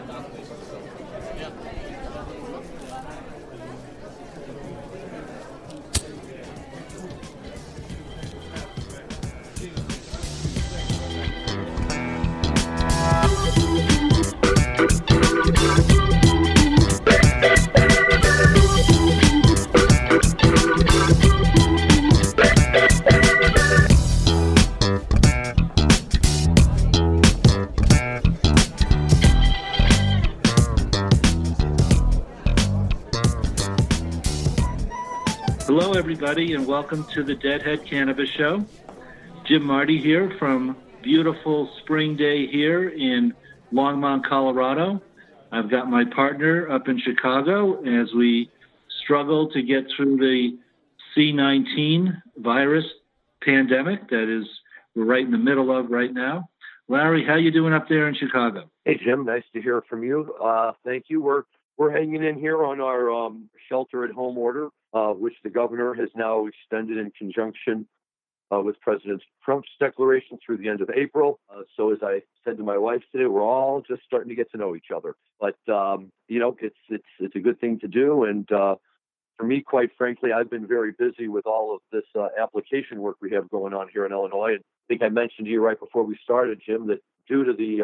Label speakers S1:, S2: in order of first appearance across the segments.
S1: Hello, everybody, and welcome to the Deadhead Cannabis Show. Jim Marty here from beautiful spring day here in Longmont, Colorado. I've got my partner up in Chicago as we struggle to get through the C-19 virus pandemic that is we're right in the middle of right now. Larry, how you doing up there in Chicago?
S2: Hey, Jim, nice to hear from you. Thank you. We're hanging in here on our shelter-at-home order, which the governor has now extended in conjunction with President Trump's declaration through the end of April. So as I said to my wife today, we're all just starting to get to know each other. But, it's a good thing to do. And for me, quite frankly, I've been very busy with all of this application work we have going on here in Illinois. And I think I mentioned to you right before we started, Jim, that due to the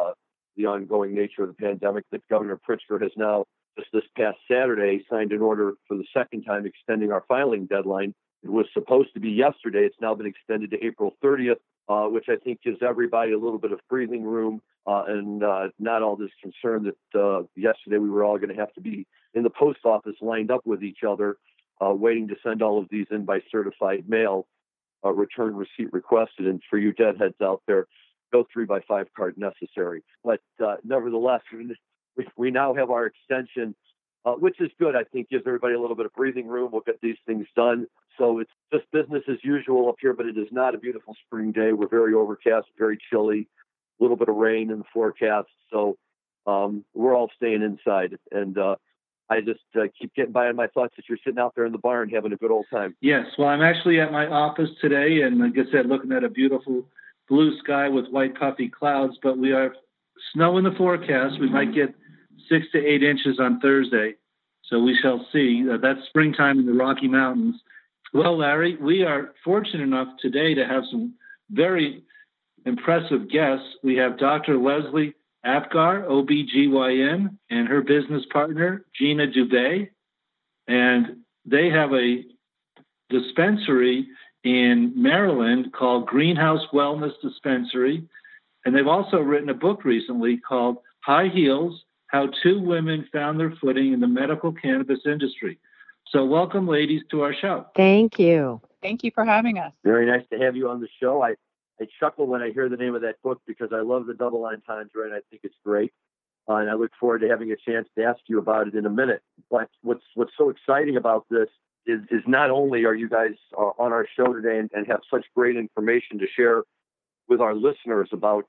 S2: ongoing nature of the pandemic, that Governor Pritzker has now, just this past Saturday, signed an order for the second time extending our filing deadline. It was supposed to be yesterday. It's now been extended to April 30th, which I think gives everybody a little bit of breathing room and not all this concern that yesterday we were all going to have to be in the post office lined up with each other, waiting to send all of these in by certified mail, return receipt requested. And for you deadheads out there, no 3x5 card necessary. But nevertheless, we now have our extension, which is good. I think gives everybody a little bit of breathing room. We'll get these things done. So it's just business as usual up here, but it is not a beautiful spring day. We're very overcast, very chilly, a little bit of rain in the forecast. So we're all staying inside. And I just keep getting by on my thoughts that you're sitting out there in the barn having a good old time.
S1: Yes. Well, I'm actually at my office today, and like I said, looking at a beautiful blue sky with white puffy clouds, but we have snow in the forecast. We might get 6 to 8 inches on Thursday. So we shall see. That's springtime in the Rocky Mountains. Well, Larry, we are fortunate enough today to have some very impressive guests. We have Dr. Leslie Apgar, OBGYN, and her business partner, Gina Dubé. And they have a dispensary in Maryland called Greenhouse Wellness Dispensary. And they've also written a book recently called High Heels, How Two Women Found Their Footing in the Medical Cannabis Industry. So welcome, ladies, to our show.
S3: Thank you.
S4: Thank you for having us.
S2: Very nice to have you on the show. I chuckle when I hear the name of that book because I love the double entendre and I think it's great. And I look forward to having a chance to ask you about it in a minute. But what's so exciting about this is not only are you guys on our show today and have such great information to share with our listeners about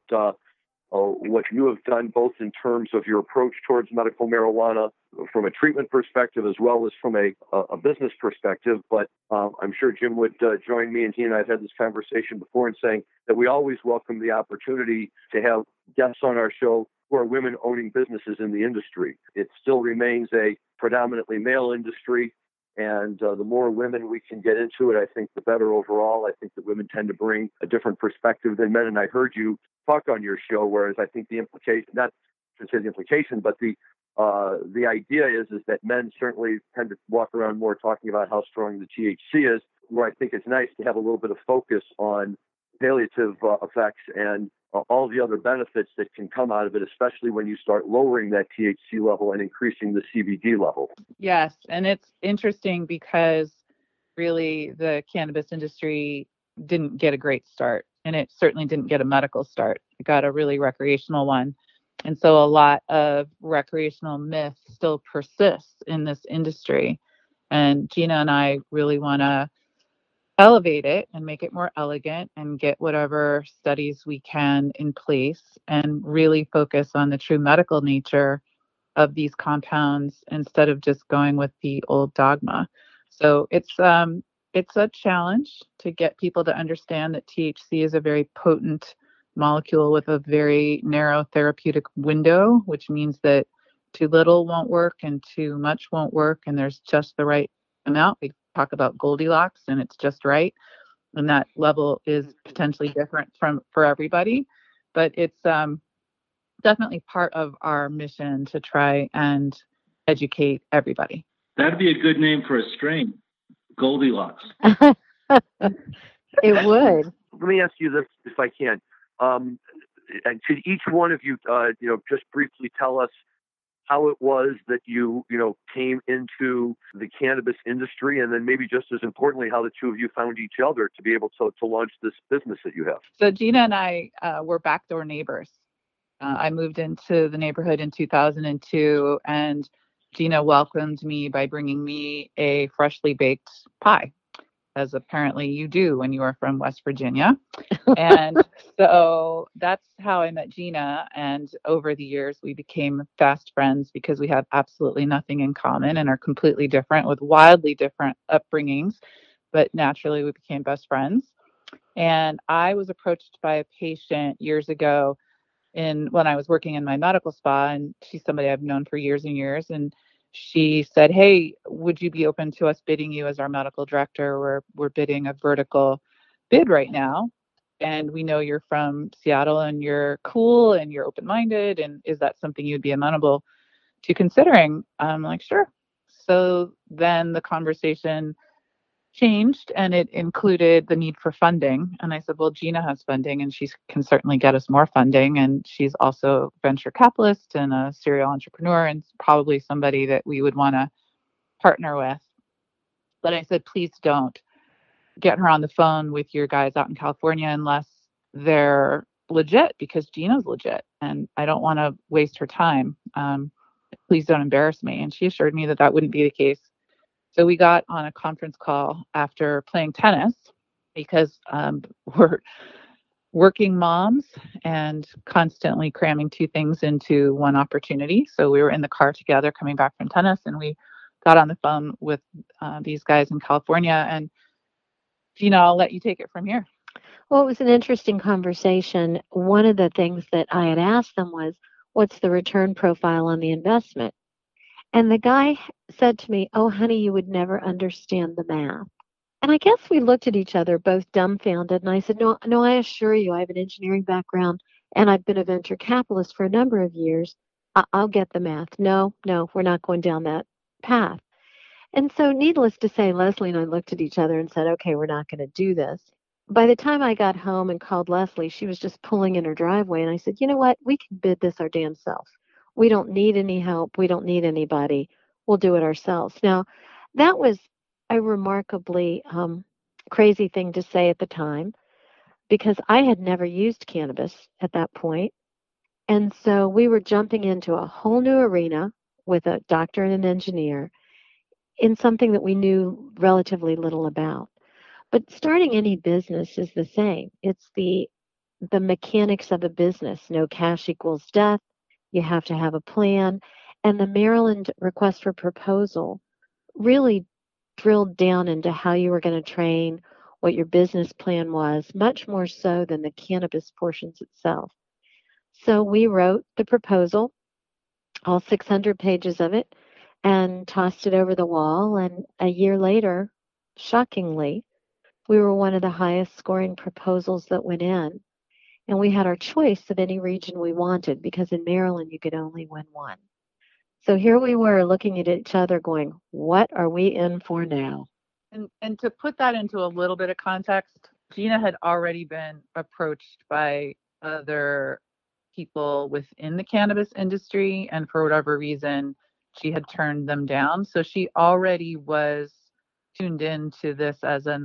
S2: what you have done, both in terms of your approach towards medical marijuana from a treatment perspective as well as from a business perspective. But I'm sure Jim would join me, and he and I have had this conversation before, in saying that we always welcome the opportunity to have guests on our show who are women owning businesses in the industry. It still remains a predominantly male industry. And the more women we can get into it, I think the better overall. I think that women tend to bring a different perspective than men. And I heard you talk on your show, whereas I think the implication, not to say the implication, but the idea is that men certainly tend to walk around more talking about how strong the THC is, where I think it's nice to have a little bit of focus on palliative effects and all the other benefits that can come out of it, especially when you start lowering that THC level and increasing the CBD level.
S4: Yes, and it's interesting because really the cannabis industry didn't get a great start, and it certainly didn't get a medical start. It got a really recreational one. And so a lot of recreational myth still persists in this industry. And Gina and I really want to elevate it and make it more elegant and get whatever studies we can in place and really focus on the true medical nature of these compounds instead of just going with the old dogma. So it's a challenge to get people to understand that THC is a very potent molecule with a very narrow therapeutic window, which means that too little won't work and too much won't work, and there's just the right amount. We talk about Goldilocks, and it's just right, and that level is potentially different for everybody, but it's definitely part of our mission to try and educate everybody.
S1: That'd be a good name for a strain, Goldilocks.
S3: It would.
S2: Let me ask you this, if I can. And could each one of you, just briefly tell us how it was that you came into the cannabis industry, and then maybe just as importantly, how the two of you found each other to be able to launch this business that you have.
S4: So Gina and I were backdoor neighbors. I moved into the neighborhood in 2002, and Gina welcomed me by bringing me a freshly baked pie, as apparently you do when you are from West Virginia. And so that's how I met Gina. And over the years, we became fast friends because we have absolutely nothing in common and are completely different with wildly different upbringings. But naturally, we became best friends. And I was approached by a patient years ago when I was working in my medical spa, and she's somebody I've known for years and years. And she said, "Hey, would you be open to us bidding you as our medical director? We're bidding a vertical bid right now. And we know you're from Seattle and you're cool and you're open-minded. And is that something you'd be amenable to considering?" I'm like, "Sure." So then the conversation changed, and it included the need for funding. And I said, "Well, Gina has funding and she can certainly get us more funding. And she's also a venture capitalist and a serial entrepreneur and probably somebody that we would want to partner with." But I said, "Please don't get her on the phone with your guys out in California unless they're legit, because Gina's legit and I don't want to waste her time. Please don't embarrass me." And she assured me that that wouldn't be the case. So we got on a conference call after playing tennis because we're working moms and constantly cramming two things into one opportunity. So we were in the car together coming back from tennis, and we got on the phone with these guys in California. And Gina, I'll let you take it from here.
S3: Well, it was an interesting conversation. One of the things that I had asked them was, what's the return profile on the investment? And the guy said to me, "Oh, honey, you would never understand the math." And I guess we looked at each other, both dumbfounded. And I said, "No, no, I assure you, I have an engineering background and I've been a venture capitalist for a number of years. I'll get the math. No, no, we're not going down that path." And so, needless to say, Leslie and I looked at each other and said, "Okay, we're not going to do this." By the time I got home and called Leslie, she was just pulling in her driveway. And I said, "You know what? We can bid this our damn self. We don't need any help. We don't need anybody. We'll do it ourselves." Now, that was a remarkably crazy thing to say at the time because I had never used cannabis at that point. And so we were jumping into a whole new arena with a doctor and an engineer in something that we knew relatively little about. But starting any business is the same. It's the mechanics of a business. No cash equals death. You have to have a plan. And the Maryland request for proposal really drilled down into how you were going to train, what your business plan was, much more so than the cannabis portions itself. So we wrote the proposal, all 600 pages of it, and tossed it over the wall. And a year later, shockingly, we were one of the highest scoring proposals that went in. And we had our choice of any region we wanted because in Maryland, you could only win one. So here we were looking at each other going, what are we in for now?
S4: And to put that into a little bit of context, Gina had already been approached by other people within the cannabis industry, and for whatever reason, she had turned them down. So she already was tuned into this as an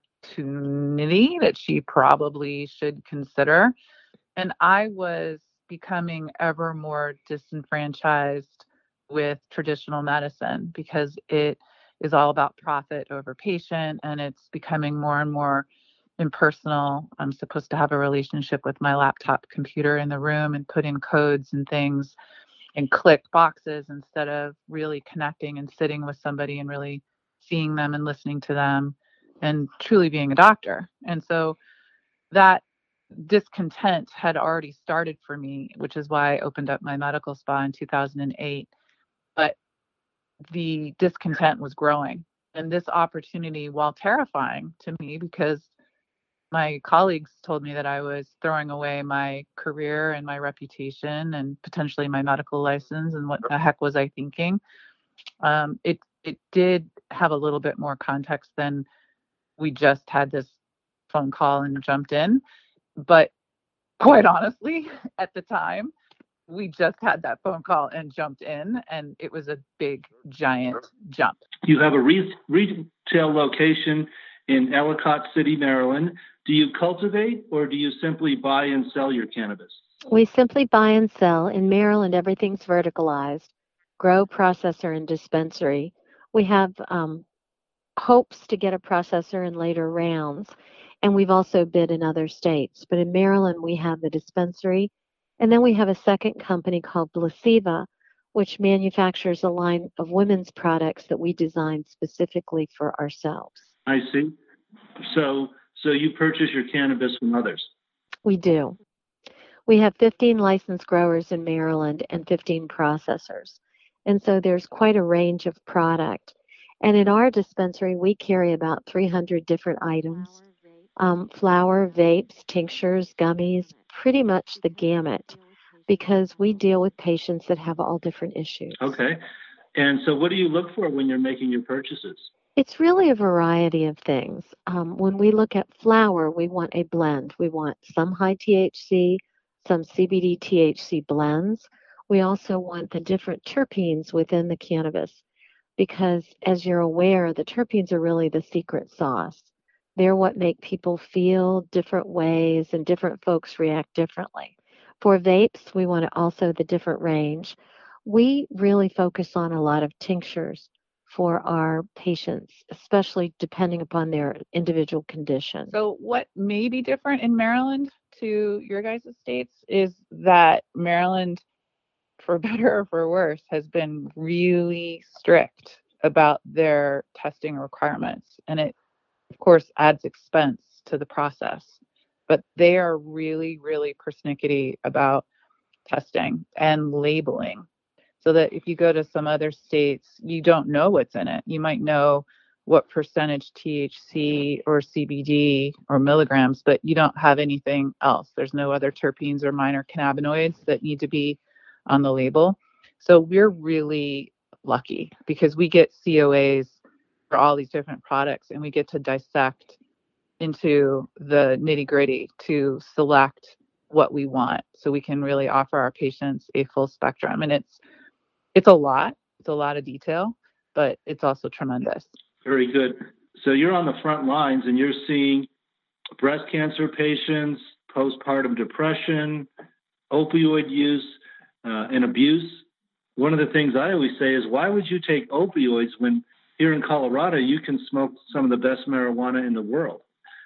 S4: opportunity that she probably should consider. And I was becoming ever more disenfranchised with traditional medicine because it is all about profit over patient, and it's becoming more and more impersonal. I'm supposed to have a relationship with my laptop computer in the room and put in codes and things and click boxes instead of really connecting and sitting with somebody and really seeing them and listening to them and truly being a doctor. And so that discontent had already started for me, which is why I opened up my medical spa in 2008. But the discontent was growing. And this opportunity, while terrifying to me, because my colleagues told me that I was throwing away my career and my reputation and potentially my medical license, and what the heck was I thinking? It did have a little bit more context than we just had this phone call and jumped in. But quite honestly, at the time, we just had that phone call and jumped in, and it was a big, giant jump.
S1: You have a retail location in Ellicott City, Maryland. Do you cultivate or do you simply buy and sell your cannabis?
S3: We simply buy and sell. In Maryland, everything's verticalized: grow, processor, and dispensary. We have hopes to get a processor in later rounds, and we've also bid in other states. But in Maryland, we have the dispensary, and then we have a second company called Blasiva, which manufactures a line of women's products that we designed specifically for ourselves.
S1: I see. So you purchase your cannabis from others?
S3: We do. We have 15 licensed growers in Maryland and 15 processors. And so there's quite a range of product. And in our dispensary, we carry about 300 different items: flower, vapes, tinctures, gummies, pretty much the gamut, because we deal with patients that have all different issues.
S1: Okay. And so what do you look for when you're making your purchases?
S3: It's really a variety of things. When we look at flower, we want a blend. We want some high THC, some CBD THC blends. We also want the different terpenes within the cannabis, because as you're aware, the terpenes are really the secret sauce. They're what make people feel different ways, and different folks react differently. For vapes, we want also the different range. We really focus on a lot of tinctures for our patients, especially depending upon their individual condition.
S4: So what may be different in Maryland to your guys' states is that Maryland, for better or for worse, has been really strict about their testing requirements. And it, of course, adds expense to the process. But they are really, really persnickety about testing and labeling, so that if you go to some other states, you don't know what's in it. You might know what percentage THC or CBD or milligrams, but you don't have anything else. There's no other terpenes or minor cannabinoids that need to be on the label. So we're really lucky because we get COAs for all these different products, and we get to dissect into the nitty-gritty to select what we want, so we can really offer our patients a full spectrum. And it's a lot of detail, but it's also tremendous.
S1: Very good. So you're on the front lines and you're seeing breast cancer patients, postpartum depression, opioid use, and abuse. One of the things I always say is, why would you take opioids when here in Colorado you can smoke some of the best marijuana in the world?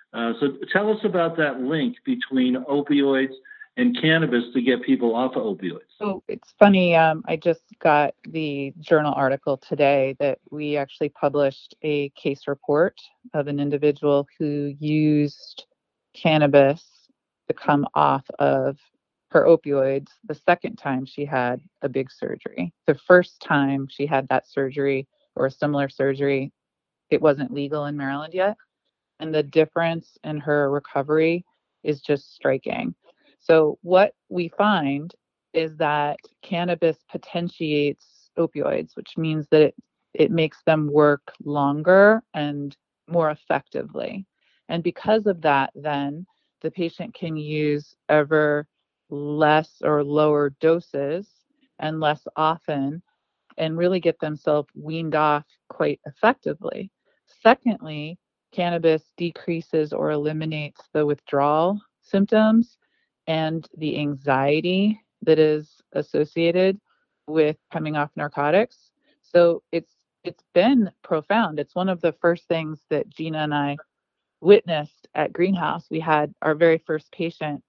S1: So tell us about that link between opioids and cannabis to get people off of opioids.
S4: So it's funny. I just got the journal article today that we actually published a case report of an individual who used cannabis to come off of her opioids the second time she had a big surgery. The first time she had that surgery or a similar surgery, it wasn't legal in Maryland yet. And the difference in her recovery is just striking. So what we find is that cannabis potentiates opioids, which means that it makes them work longer and more effectively. And because of that, then the patient can use ever less or lower doses and less often, and really get themselves weaned off quite effectively. Secondly, cannabis decreases or eliminates the withdrawal symptoms and the anxiety that is associated with coming off narcotics. So it's been profound. It's one of the first things that Gina and I witnessed at Greenhouse. We had our very first patient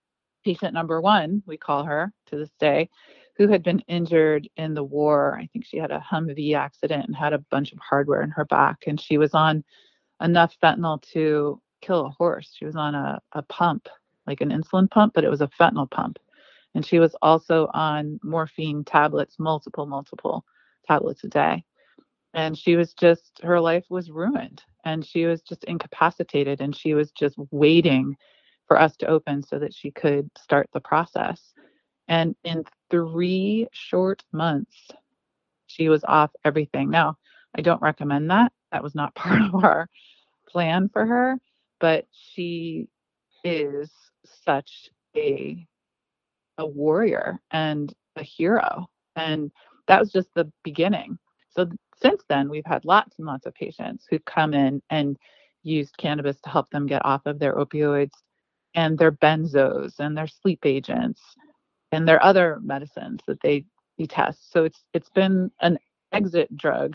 S4: number one, we call her to this day, who had been injured in the war. I think she had a Humvee accident and had a bunch of hardware in her back, and she was on enough fentanyl to kill a horse. She was on a pump, like an insulin pump, but it was a fentanyl pump. And she was also on morphine tablets, multiple tablets a day. And she was just, her life was ruined and she was just incapacitated and she was just waiting for us to open so that she could start the process. And in 3 short months, she was off everything. Now, I don't recommend that. That was not part of our plan for her, but she is such a warrior and a hero. And that was just the beginning. So since then, we've had lots and lots of patients who come in and used cannabis to help them get off of their opioids and their benzos and their sleep agents and their other medicines that they detest. So it's been an exit drug,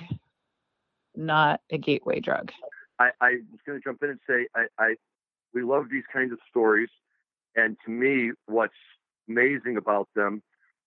S4: not a gateway drug.
S2: I was going to jump in and say we love these kinds of stories, and to me, what's amazing about them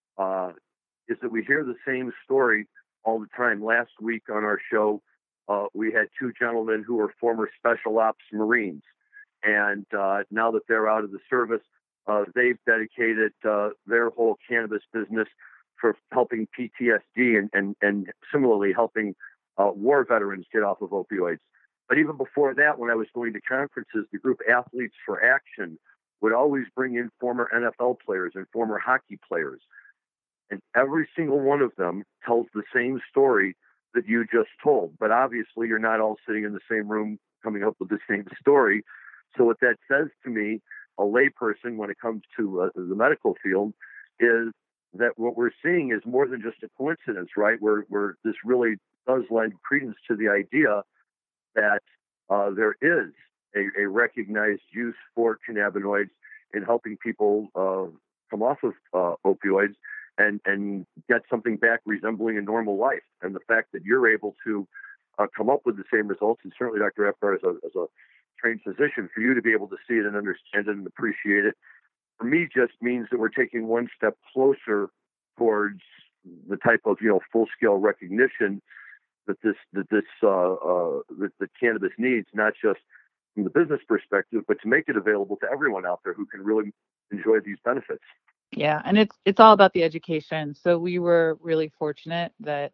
S2: is that we hear the same story all the time. Last week on our show, we had 2 gentlemen who were former Special Ops Marines, and now that they're out of the service, they've dedicated their whole cannabis business for helping PTSD and similarly helping war veterans get off of opioids. But even before that, when I was going to conferences, the group Athletes for Action would always bring in former NFL players and former hockey players. And every single one of them tells the same story that you just told. But obviously, you're not all sitting in the same room coming up with the same story. So what that says to me, a layperson, when it comes to the medical field, is that what we're seeing is more than just a coincidence, right? Where this really does lend credence to the idea that there is a recognized use for cannabinoids in helping people come off of opioids and get something back resembling a normal life. And the fact that you're able to come up with the same results, and certainly Dr. Epcar as a trained physician, for you to be able to see it and understand it and appreciate it, for me just means that we're taking one step closer towards the type of full-scale recognition that that cannabis needs, not just from the business perspective, but to make it available to everyone out there who can really enjoy these benefits.
S4: Yeah, and it's all about the education. So we were really fortunate that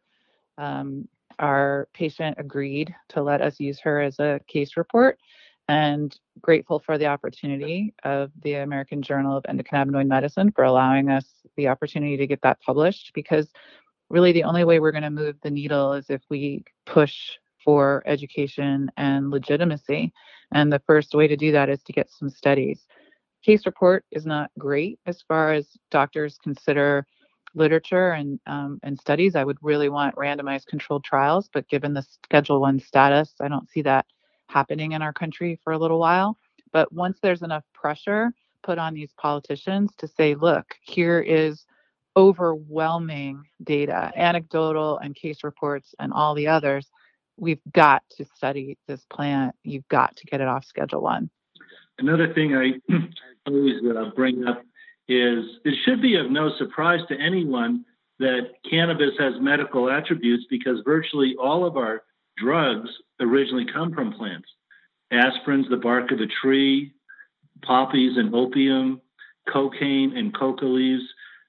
S4: our patient agreed to let us use her as a case report, and grateful for the opportunity of the American Journal of Endocannabinoid Medicine for allowing us the opportunity to get that published, because really the only way we're going to move the needle is if we push for education and legitimacy. And the first way to do that is to get some studies. Case report is not great as far as doctors consider literature and studies. I would really want randomized controlled trials, but given the Schedule I status, I don't see that happening in our country for a little while. But once there's enough pressure put on these politicians to say, look, here is overwhelming data, anecdotal and case reports and all the others, we've got to study this plant. You've got to get it off Schedule I.
S1: Another thing I always bring up is it should be of no surprise to anyone that cannabis has medical attributes, because virtually all of our drugs originally come from plants. Aspirin's the bark of a tree, poppies and opium, cocaine and coca leaves.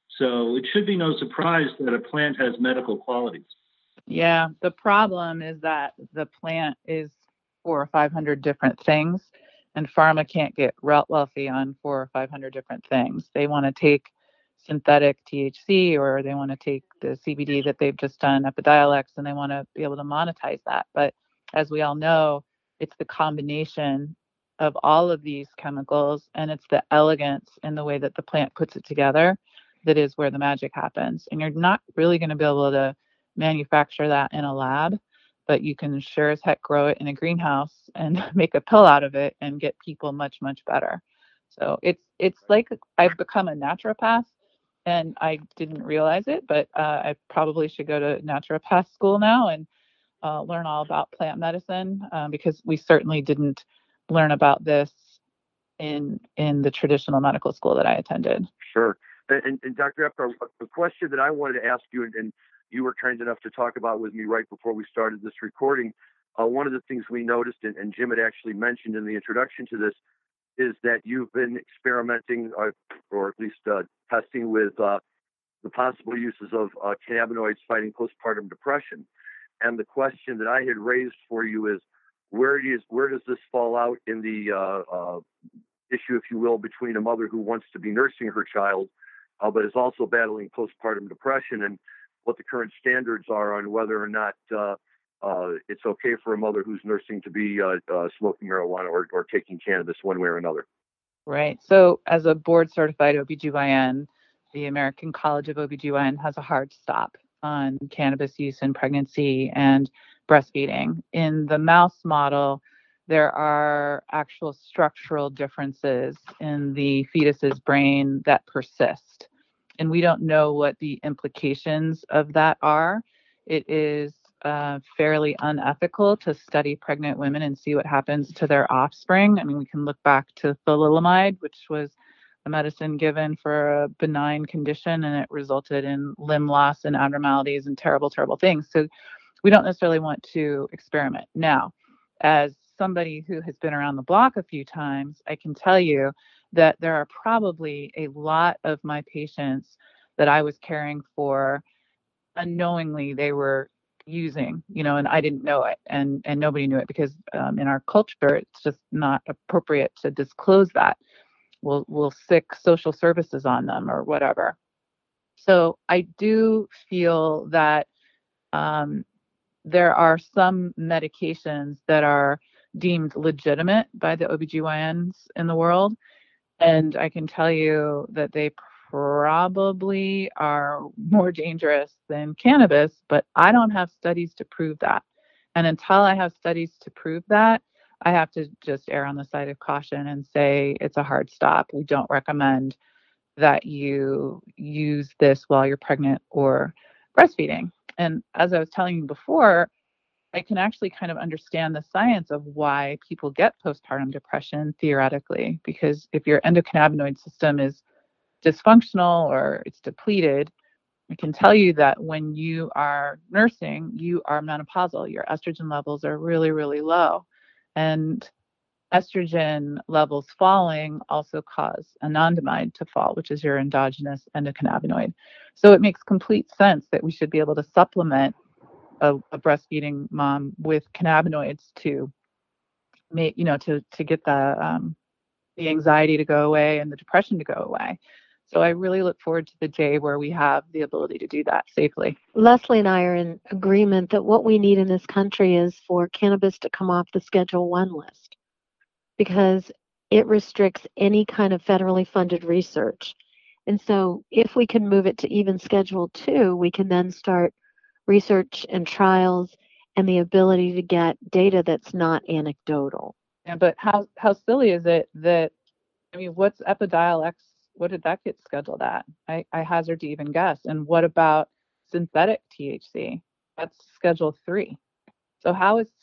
S1: So it should be no surprise that a plant has medical qualities.
S4: Yeah, the problem is that the plant is 400 or 500 different things, and pharma can't get wealthy on 400 or 500 different things. They want to take synthetic THC, or they want to take the CBD that they've just done, Epidiolex, and they want to be able to monetize that. But as we all know, it's the combination of all of these chemicals, and it's the elegance in the way that the plant puts it together that is where the magic happens. And you're not really going to be able to manufacture that in a lab, but you can sure as heck grow it in a greenhouse and make a pill out of it and get people much, much better. So it's like I've become a naturopath, and I didn't realize it, but I probably should go to naturopath school now and learn all about plant medicine, because we certainly didn't learn about this in the traditional medical school that I attended.
S2: Sure. And Dr. Epcar, a question that I wanted to ask you, and you were kind enough to talk about with me right before we started this recording. One of the things we noticed, and Jim had actually mentioned in the introduction to this, is that you've been experimenting or at least testing with the possible uses of cannabinoids fighting postpartum depression. And the question that I had raised for you is, where does this fall out in the issue, if you will, between a mother who wants to be nursing her child, but is also battling postpartum depression, and what the current standards are on whether or not it's okay for a mother who's nursing to be smoking marijuana or taking cannabis one way or another.
S4: Right. So as a board certified OBGYN, the American College of OBGYN has a hard stop on cannabis use in pregnancy and breastfeeding. In the mouse model, there are actual structural differences in the fetus's brain that persist. And we don't know what the implications of that are. It is fairly unethical to study pregnant women and see what happens to their offspring. I mean, we can look back to thalidomide, which was a medicine given for a benign condition, and it resulted in limb loss and abnormalities and terrible, terrible things. So we don't necessarily want to experiment. Now, as somebody who has been around the block a few times, I can tell you that there are probably a lot of my patients that I was caring for unknowingly they were using, and I didn't know it, and nobody knew it because in our culture it's just not appropriate to disclose that. We'll sick social services on them or whatever. So I do feel that there are some medications that are deemed legitimate by the OBGYNs in the world. And I can tell you that they probably are more dangerous than cannabis, but I don't have studies to prove that. And until I have studies to prove that, I have to just err on the side of caution and say it's a hard stop. We don't recommend that you use this while you're pregnant or breastfeeding. And as I was telling you before, I can actually kind of understand the science of why people get postpartum depression theoretically, because if your endocannabinoid system is dysfunctional or it's depleted, I can tell you that when you are nursing, you are menopausal. Your estrogen levels are really, really low. And estrogen levels falling also cause anandamide to fall, which is your endogenous endocannabinoid. So it makes complete sense that we should be able to supplement a breastfeeding mom with cannabinoids to make, to get the anxiety to go away and the depression to go away. So I really look forward to the day where we have the ability to do that safely.
S3: Leslie and I are in agreement that what we need in this country is for cannabis to come off the Schedule 1 list, because it restricts any kind of federally funded research. And so if we can move it to even Schedule 2, we can then start research and trials and the ability to get data that's not anecdotal.
S4: Yeah, but how silly is it that, I mean, what's Epidiolex? What did that get scheduled at? I hazard to even guess. And what about synthetic THC? That's Schedule 3. So how is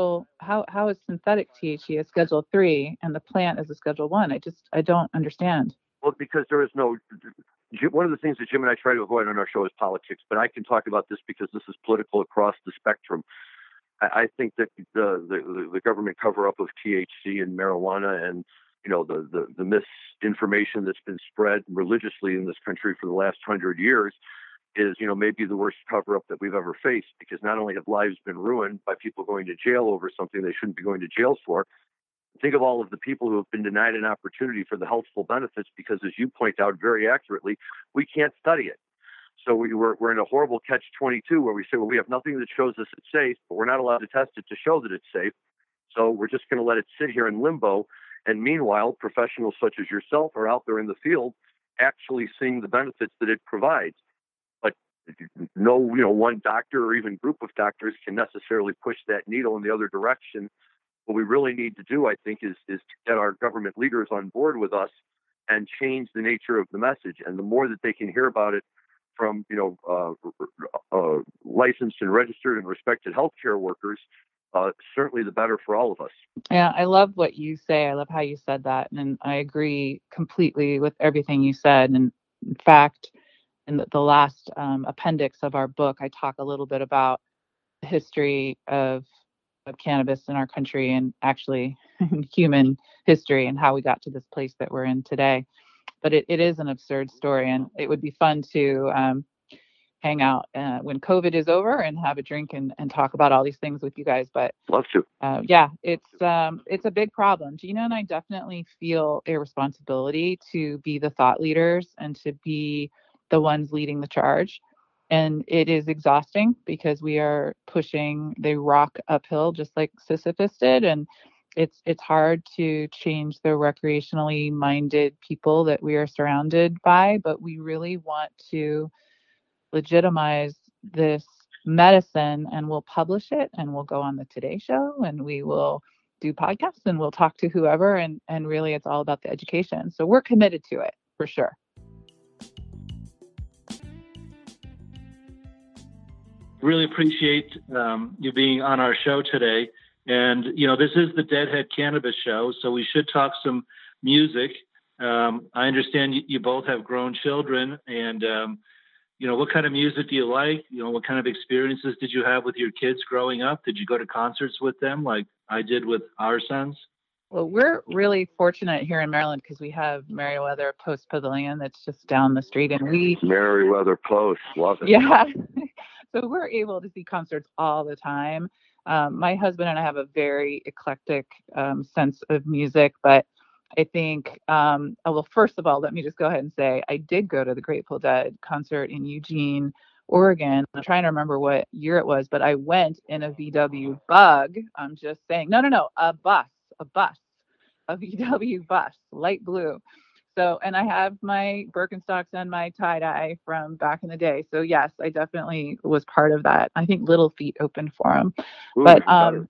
S4: synthetic THC a Schedule 3 and the plant is a Schedule 1? I don't understand.
S2: Well, because there is no. One of the things that Jim and I try to avoid on our show is politics, but I can talk about this because this is political across the spectrum. I think that the government cover-up of THC and marijuana and the misinformation that's been spread religiously in this country for the last 100 years is maybe the worst cover-up that we've ever faced, because not only have lives been ruined by people going to jail over something they shouldn't be going to jail for. Think of all of the people who have been denied an opportunity for the healthful benefits because, as you point out very accurately, we can't study it. So we're in a horrible catch-22 where we say, well, we have nothing that shows us it's safe, but we're not allowed to test it to show that it's safe. So we're just going to let it sit here in limbo. And meanwhile, professionals such as yourself are out there in the field actually seeing the benefits that it provides. But no, one doctor or even group of doctors can necessarily push that needle in the other direction. What we really need to do, I think, is to get our government leaders on board with us and change the nature of the message. And the more that they can hear about it from, licensed and registered and respected healthcare workers, certainly the better for all of us.
S4: Yeah, I love what you say. I love how you said that. And I agree completely with everything you said. And in fact, in the last appendix of our book, I talk a little bit about the history of of cannabis in our country and actually human history and how we got to this place that we're in today. But it is an absurd story, and it would be fun to hang out when COVID is over and have a drink and talk about all these things with you guys. But
S2: Love to.
S4: yeah, it's a big problem. Gina and I definitely feel a responsibility to be the thought leaders and to be the ones leading the charge. And it is exhausting because we are pushing the rock uphill just like Sisyphus did. And it's hard to change the recreationally minded people that we are surrounded by, but we really want to legitimize this medicine, and we'll publish it, and we'll go on the Today Show, and we will do podcasts, and we'll talk to whoever, and really it's all about the education. So we're committed to it for sure.
S1: Really appreciate you being on our show today. And, this is the Deadhead Cannabis Show, so we should talk some music. I understand you both have grown children, and, what kind of music do you like? What kind of experiences did you have with your kids growing up? Did you go to concerts with them like I did with our sons?
S4: Well, we're really fortunate here in Maryland because we have Merriweather Post Pavilion that's just down the street, and
S2: Merriweather Post, love it.
S4: Yeah. So we're able to see concerts all the time. My husband and I have a very eclectic sense of music, but I think, well, first of all, let me just go ahead and say I did go to the Grateful Dead concert in Eugene, Oregon. I'm trying to remember what year it was, but I went in a VW Bug. I'm just saying, no, a bus, a VW bus, light blue. So, and I have my Birkenstocks and my tie-dye from back in the day. So yes, I definitely was part of that. I think Little Feat opened for him.
S2: Ooh,
S4: But I'm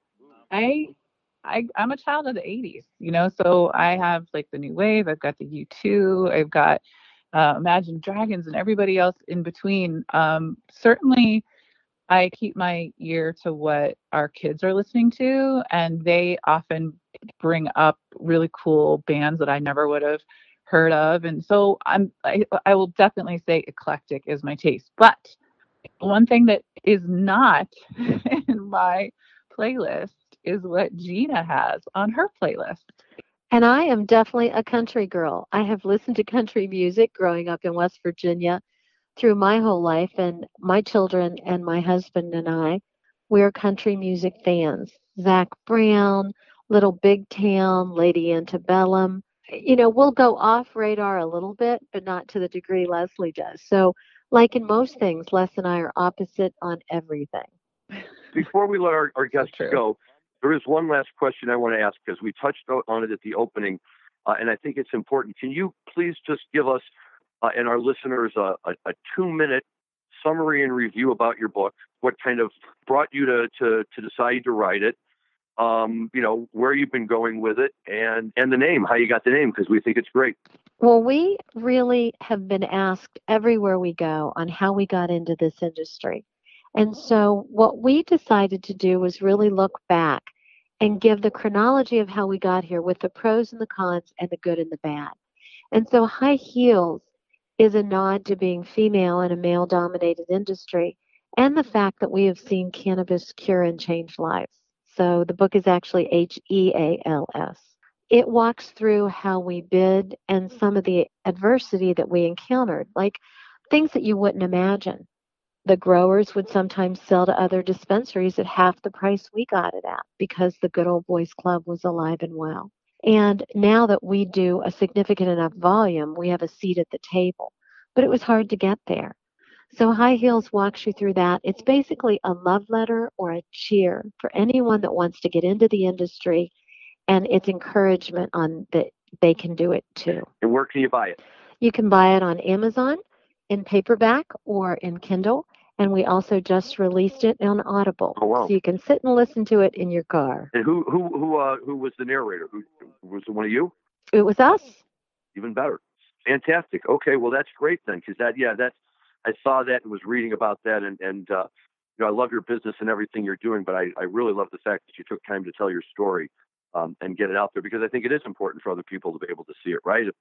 S4: a child of the 80s, so I have like the new wave. I've got the U2, I've got Imagine Dragons and everybody else in between. Certainly I keep my ear to what our kids are listening to, and they often bring up really cool bands that I never would have heard of. And so I will definitely say eclectic is my taste. But one thing that is not in my playlist is what Gina has on her playlist.
S3: And I am definitely a country girl. I have listened to country music growing up in West Virginia through my whole life, and my children and my husband and I, we're country music fans. Zach Brown, Little Big Town, Lady Antebellum. We'll go off radar a little bit, but not to the degree Leslie does. So, like in most things, Les and I are opposite on everything.
S2: Before we let our guests go, there is one last question I want to ask because we touched on it at the opening, and I think it's important. Can you please just give us and our listeners a 2-minute summary and review about your book? What kind of brought you to decide to write it? Where you've been going with it, and the name, how you got the name, because we think it's great.
S3: Well, we really have been asked everywhere we go on how we got into this industry. And so what we decided to do was really look back and give the chronology of how we got here with the pros and the cons and the good and the bad. And so High Heels is a nod to being female in a male-dominated industry and the fact that we have seen cannabis cure and change lives. So the book is actually HEALS. It walks through how we bid and some of the adversity that we encountered, like things that you wouldn't imagine. The growers would sometimes sell to other dispensaries at half the price we got it at because the Good Old Boys Club was alive and well. And now that we do a significant enough volume, we have a seat at the table. But it was hard to get there. So High Heels walks you through that. It's basically a love letter or a cheer for anyone that wants to get into the industry, and it's encouragement on that they can do it too.
S2: And where can you buy it?
S3: You can buy it on Amazon in paperback or in Kindle, and we also just released it on Audible.
S2: Oh, wow.
S3: So you can sit and listen to it in your car.
S2: And who was the narrator? Who was it? One of you?
S3: It was us.
S2: Even better. Fantastic. Okay, well that's great then, because I saw that and was reading about that, and I love your business and everything you're doing, but I really love the fact that you took time to tell your story and get it out there, because I think it is important for other people to be able to see it, right? If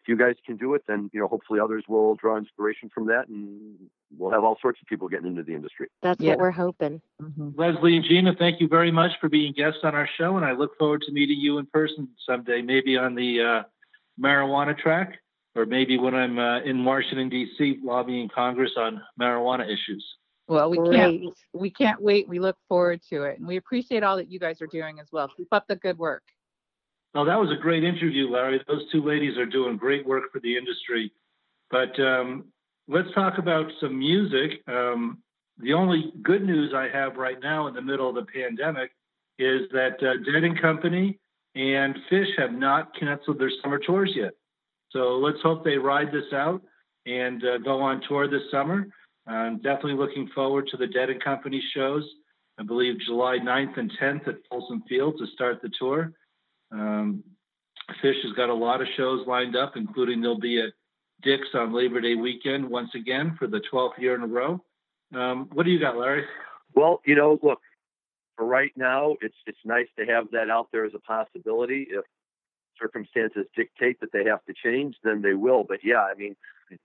S2: you guys can do it, then hopefully others will draw inspiration from that, and we'll have all sorts of people getting into the industry.
S3: That's what we're hoping.
S4: Mm-hmm.
S1: Leslie and Gina, thank you very much for being guests on our show, and I look forward to meeting you in person someday, maybe on the marijuana track, or maybe when I'm in Washington, D.C., lobbying Congress on marijuana issues.
S4: Well,
S3: Great.
S4: we can't wait. We look forward to it, and we appreciate all that you guys are doing as well. Keep up the good work.
S1: Oh, that was a great interview, Larry. Those two ladies are doing great work for the industry. But let's talk about some music. The only good news I have right now in the middle of the pandemic is that Dead & Company and Phish have not canceled their summer tours yet. So let's hope they ride this out and go on tour this summer. I'm definitely looking forward to the Dead & Company shows. I believe July 9th and 10th at Folsom Field to start the tour. Phish has got a lot of shows lined up, including they'll be at Dick's on Labor Day weekend once again for the 12th year in a row. What do you got, Larry?
S2: Well, look, for right now, it's nice to have that out there as a possibility. If circumstances dictate that they have to change, then they will. But yeah, I mean,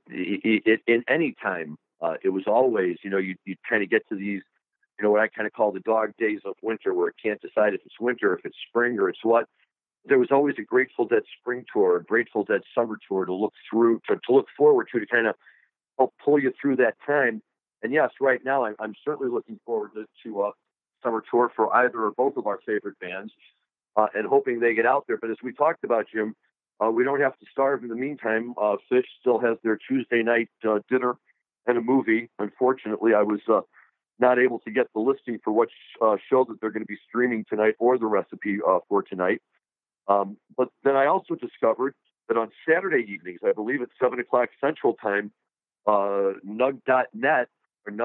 S2: in any time, it was always, you kind of get to these, what I kind of call the dog days of winter, where it can't decide if it's winter, if it's spring, or it's what. There was always a Grateful Dead spring tour, a Grateful Dead summer tour to look forward to kind of help pull you through that time. And yes, right now I'm certainly looking forward to a summer tour for either or both of our favorite bands, and hoping they get out there. But as we talked about, Jim, we don't have to starve in the meantime. Phish still has their Tuesday night dinner and a movie. Unfortunately, I was not able to get the listing for which show that they're going to be streaming tonight or the recipe for tonight. But then I also discovered that on Saturday evenings, I believe at 7 o'clock Central Time, Nugs.net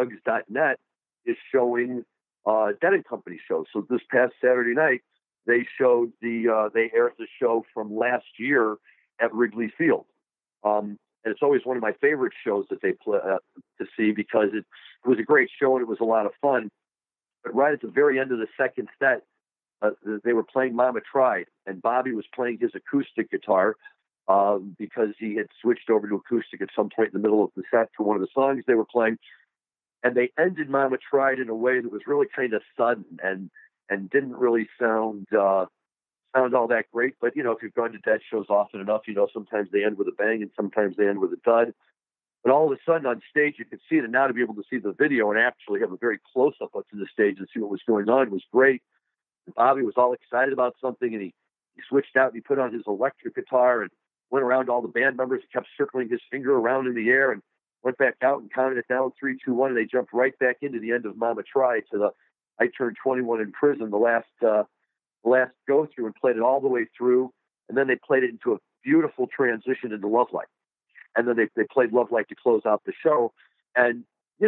S2: is showing Dead & Company shows. So this past Saturday night, they aired the show from last year at Wrigley Field. And it's always one of my favorite shows that they play to see, because it was a great show and it was a lot of fun. But right at the very end of the second set, they were playing Mama Tried, and Bobby was playing his acoustic guitar because he had switched over to acoustic at some point in the middle of the set for one of the songs they were playing. And they ended Mama Tried in a way that was really kind of sudden and didn't really sound all that great. But, if you've gone to Dead shows often enough, sometimes they end with a bang and sometimes they end with a dud. But all of a sudden on stage, you could see it. And now to be able to see the video and actually have a very close-up up to the stage and see what was going on was great. And Bobby was all excited about something, and he switched out and he put on his electric guitar and went around to all the band members, kept circling his finger around in the air, and went back out and counted it down 3, 2, 1, and they jumped right back into the end of Mama Tried to the I Turned 21 in Prison, the last go through, and played it all the way through. And then they played it into a beautiful transition into Love Light. And then they played Love Light to close out the show. And,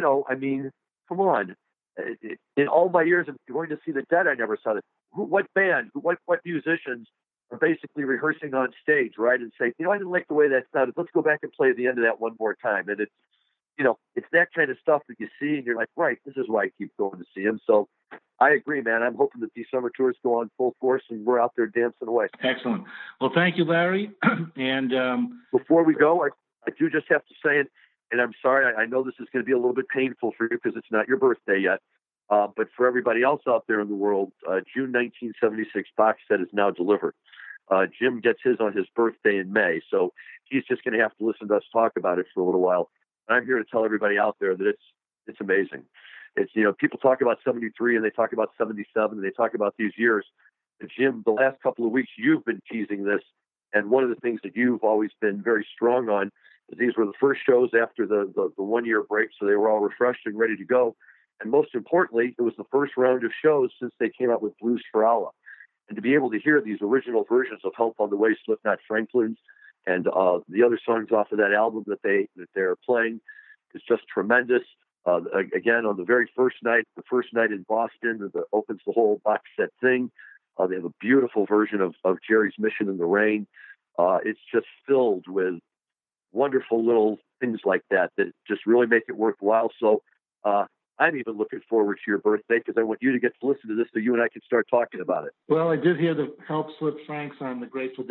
S2: come on. In all my years of going to see the Dead, I never saw it. What band, what musicians are basically rehearsing on stage, right? And say, I didn't like the way that sounded. Let's go back and play the end of that one more time. And it's, it's that kind of stuff that you see, and you're like, right, this is why I keep going to see him. So I agree, man. I'm hoping that these summer tours go on full force and we're out there dancing away.
S1: Excellent. Well, thank you, Larry. And
S2: before we go, I do just have to say it, and I'm sorry, I know this is going to be a little bit painful for you because it's not your birthday yet. But for everybody else out there in the world, June 1976 box set is now delivered. Jim gets his on his birthday in May, so he's just going to have to listen to us talk about it for a little while. And I'm here to tell everybody out there that it's amazing. It's, people talk about 73 and they talk about 77 and they talk about these years. And Jim, the last couple of weeks, you've been teasing this. And one of the things that you've always been very strong on is these were the first shows after the 1 year break. So they were all refreshed and ready to go. And most importantly, it was the first round of shows since they came out with Blues for Allah. And to be able to hear these original versions of Help on the Way, Slipknot, Franklin's, and the other songs off of that album that they're playing is just tremendous. Again, on the very first night in Boston, that opens the whole box set thing. They have a beautiful version of Jerry's Mission in the Rain. It's just filled with wonderful little things like that just really make it worthwhile. So I'm even looking forward to your birthday because I want you to get to listen to this so you and I can start talking about it.
S1: Well, I did hear the Help Slip Franks on the Grateful Dead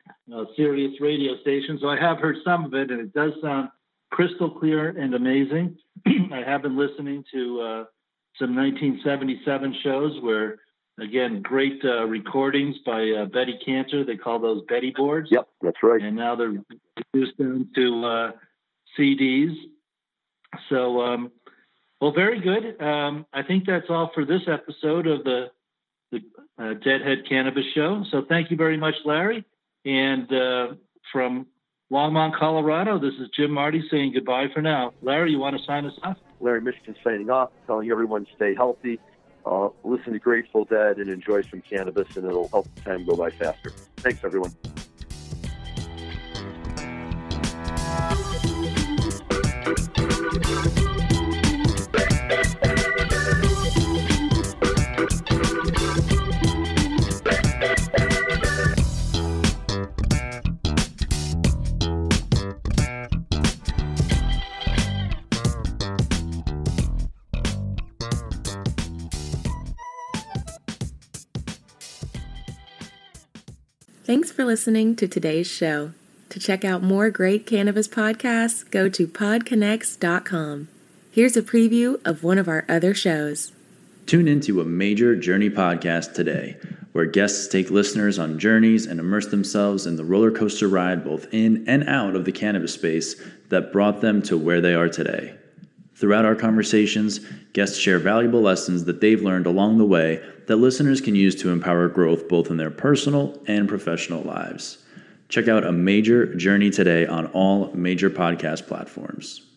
S1: Sirius radio station. So I have heard some of it, and it does sound crystal clear and amazing. I have been listening to some 1977 shows where, again, great recordings by Betty Cantor. They call those Betty boards.
S2: Yep, that's right.
S1: And now they're reduced down to CDs. So, well, very good. I think that's all for this episode of the Deadhead Cannabis Show. So thank you very much, Larry. And from Longmont, Colorado, this is Jim Marty saying goodbye for now. Larry, you want to sign us off?
S2: Larry Michigan signing off, telling everyone to stay healthy, listen to Grateful Dead, and enjoy some cannabis, and it'll help the time go by faster. Thanks, everyone.
S5: Thanks for listening to today's show. To check out more great cannabis podcasts, go to podconnects.com. Here's a preview of one of our other shows.
S6: Tune into a Major Journey podcast today, where guests take listeners on journeys and immerse themselves in the roller coaster ride both in and out of the cannabis space that brought them to where they are today. Throughout our conversations, guests share valuable lessons that they've learned along the way that listeners can use to empower growth both in their personal and professional lives. Check out A Major Journey today on all major podcast platforms.